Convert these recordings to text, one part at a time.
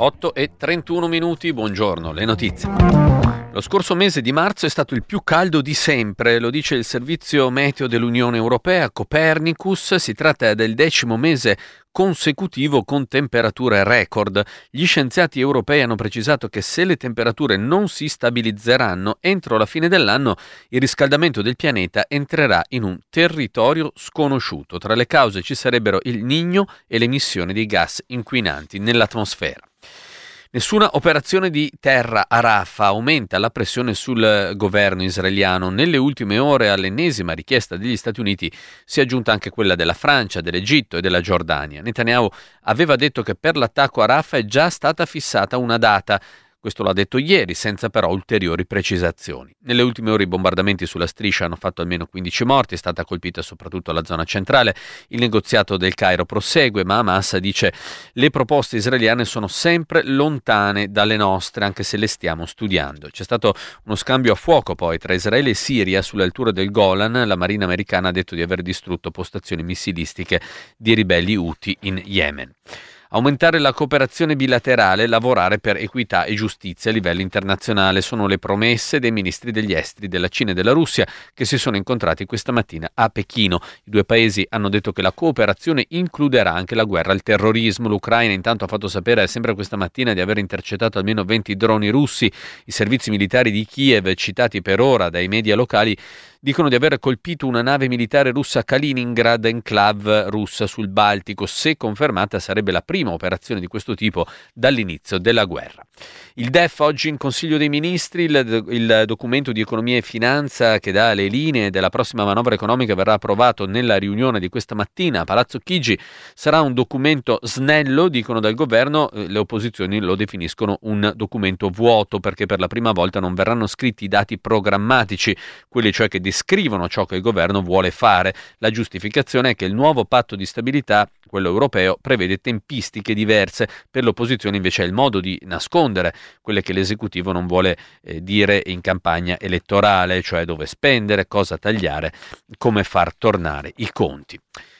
8:31, buongiorno, le notizie. Lo scorso mese di marzo è stato il più caldo di sempre, lo dice il servizio meteo dell'Unione Europea, Copernicus. Si tratta del 10° mese consecutivo con temperature record. Gli scienziati europei hanno precisato che se le temperature non si stabilizzeranno entro la fine dell'anno, il riscaldamento del pianeta entrerà in un territorio sconosciuto. Tra le cause ci sarebbero il Niño e l'emissione di gas inquinanti nell'atmosfera. Nessuna operazione di terra a Rafah, aumenta la pressione sul governo israeliano. Nelle ultime ore all'ennesima richiesta degli Stati Uniti si è aggiunta anche quella della Francia, dell'Egitto e della Giordania. Netanyahu aveva detto che per l'attacco a Rafah è già stata fissata una data. Questo l'ha detto ieri, senza però ulteriori precisazioni. Nelle ultime ore i bombardamenti sulla striscia hanno fatto almeno 15 morti, è stata colpita soprattutto la zona centrale. Il negoziato del Cairo prosegue, ma Hamas dice le proposte israeliane sono sempre lontane dalle nostre, anche se le stiamo studiando. C'è stato uno scambio a fuoco poi tra Israele e Siria sulle alture del Golan. La marina americana ha detto di aver distrutto postazioni missilistiche di ribelli Houthi in Yemen. Aumentare la cooperazione bilaterale, lavorare per equità e giustizia a livello internazionale sono le promesse dei ministri degli esteri della Cina e della Russia che si sono incontrati questa mattina a Pechino. I due paesi hanno detto che la cooperazione includerà anche la guerra al terrorismo. L'Ucraina intanto ha fatto sapere sempre questa mattina di aver intercettato almeno 20 droni russi. I servizi militari di Kiev, citati per ora dai media locali, dicono di aver colpito una nave militare russa a Kaliningrad, enclave russa sul Baltico. Se confermata sarebbe la prima operazione di questo tipo dall'inizio della guerra. Il DEF oggi in Consiglio dei Ministri, il documento di economia e finanza che dà le linee della prossima manovra economica verrà approvato nella riunione di questa mattina a Palazzo Chigi. Sarà un documento snello, dicono dal governo, le opposizioni lo definiscono un documento vuoto perché per la prima volta non verranno scritti i dati programmatici, quelli cioè che descrivono ciò che il governo vuole fare. La giustificazione è che il nuovo patto di stabilità, quello europeo, prevede tempistiche diverse. Per l'opposizione invece è il modo di nascondere quelle che l'esecutivo non vuole dire in campagna elettorale, cioè dove spendere, cosa tagliare, come far tornare i conti.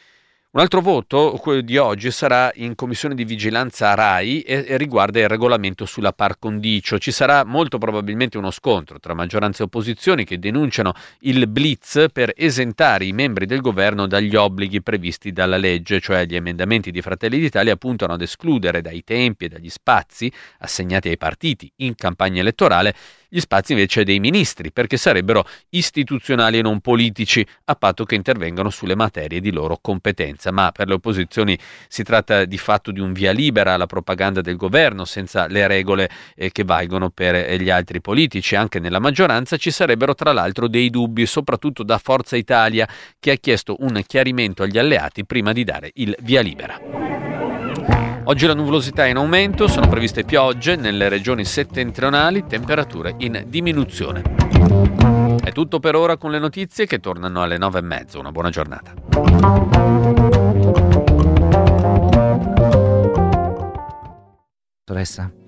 Un altro voto, quello di oggi, sarà in commissione di vigilanza RAI e riguarda il regolamento sulla par condicio. Ci sarà molto probabilmente uno scontro tra maggioranza e opposizioni che denunciano il blitz per esentare i membri del governo dagli obblighi previsti dalla legge, cioè gli emendamenti di Fratelli d'Italia puntano ad escludere dai tempi e dagli spazi assegnati ai partiti in campagna elettorale gli spazi invece dei ministri, perché sarebbero istituzionali e non politici, a patto che intervengano sulle materie di loro competenza. Ma per le opposizioni si tratta di fatto di un via libera alla propaganda del governo, senza le regole che valgono per gli altri politici. Anche nella maggioranza ci sarebbero tra l'altro dei dubbi, soprattutto da Forza Italia, che ha chiesto un chiarimento agli alleati prima di dare il via libera. Oggi la nuvolosità è in aumento, sono previste piogge nelle regioni settentrionali, temperature in diminuzione. È tutto per ora con le notizie che tornano alle 9:30. Una buona giornata. Dottoressa?